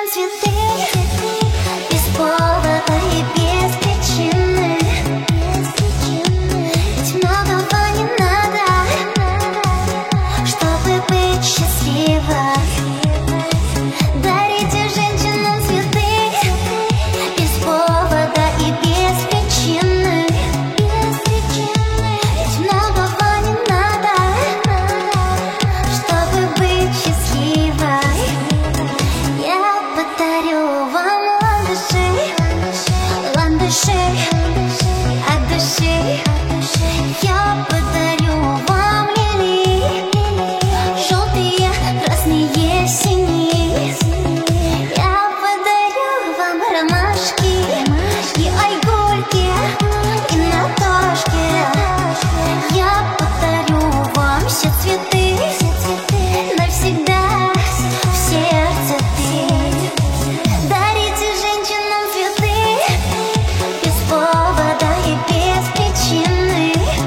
цветы без повода и без причины. Ведь многого не надо, чтобы быть счастливой. Дарите женщинам цветы без повода и без причины. Ведь многого не надо, чтобы быть счастливой. Я подарю вам ландыши от души. Я подарю вам лилии, желтые, красные, синие. Я подарю вам ромашки и айгульки, и наташки. Я подарю вам все цветы навсегда в сердце ты. Дарите женщинам цветы без повода и без причины.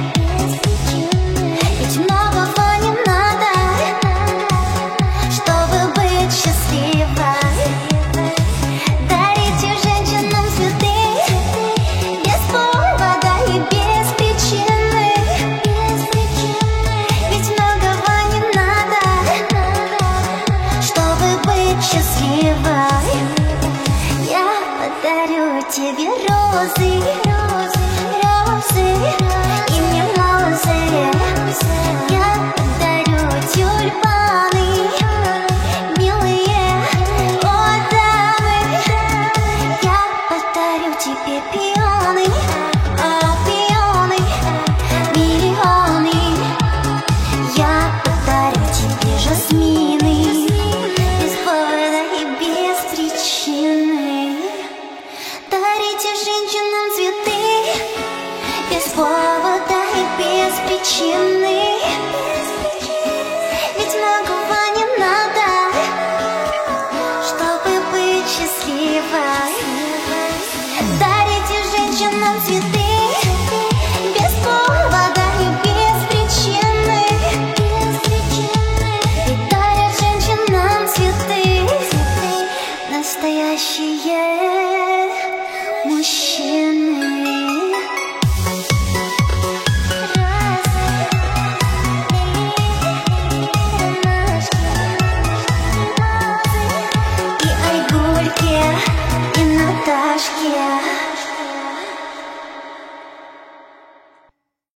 Ведь многого не надо, чтобы быть счастливой. Дарите женщинам цветы без повода и без причины. Ведь многого не надо, чтобы быть счастливой. Я подарю тебе розы, розы и мимозы. Я подарю тюльпаны, милые дамы. Я подарю тебе пионы, пионы, миллионы. Я подарю тебе жасмины без повода и без причины. Дарите женщинам цветы без повода и без причины.